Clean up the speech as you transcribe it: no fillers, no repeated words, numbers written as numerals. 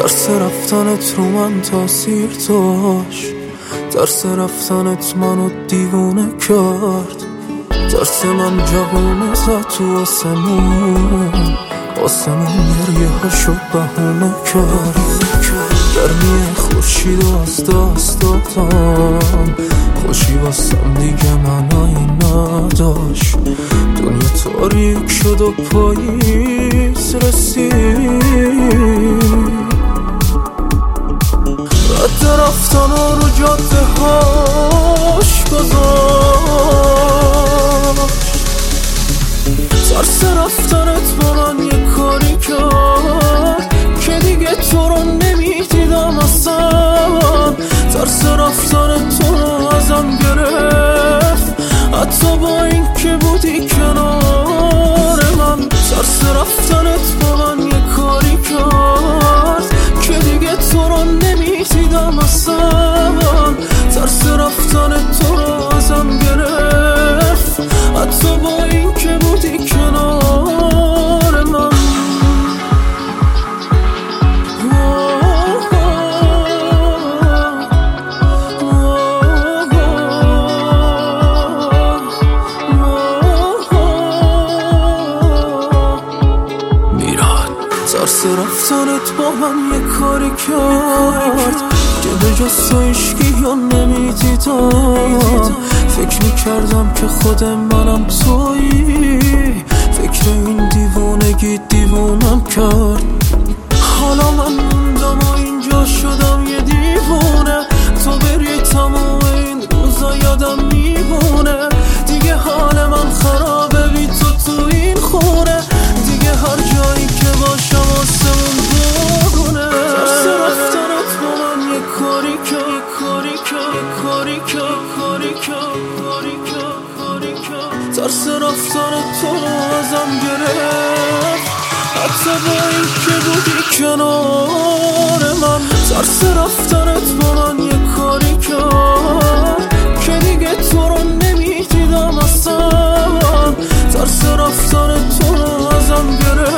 ترس رفتنت رو من تاثیر داشت، ترس رفتنت منو دیوونه کرد، ترس من جوونه زد تو آسمون، آسمون گریه هاشو بهونه کرد. گرمی خورشید و از دست دادم، خوشی واسم دیگه معنایی نداشت. دنیا تاریک شد و پاییز رسید، رد رفتن رو جاده هاش گذاشت. ترس رفتنت با من یه کاری کرد که دیگه تو رو نمیدیدم اصلا. ترس رفتن تو رو ازم گرفت، حتی با این که بودی کنار من. ترس رفتنت با من یه کاری کرد که دیگه تو رو نمیدیدم اصلا. ترس رفتن تو رو ازم گرفت، حتی با این که بودی کنار من. ترس رفتنت با من یه کاری کرد که به جز تو عشقی یا نمیدیدم. فکر میکردم که خود منم تویی، فکر این دیوونگی دیوونم کرد. حالا من موندم و اینجا شدم یه دیوونه، تو بری تمام این روزا یادم میمونه. دیگه حال من خرابه بی تو تو این خونه، دیگه هر جایی که باشم آسمون بارونه. ترس رفتنت با من یه کاری کرد، ترس رفتن تو رو ازم گرفت، حتی با این که بودی کنار من. ترس رفتنت با من یه کاری کرد که دیگه تو رو نمیدیدم اصلا. ترس رفتن تو رو ازم گرفت،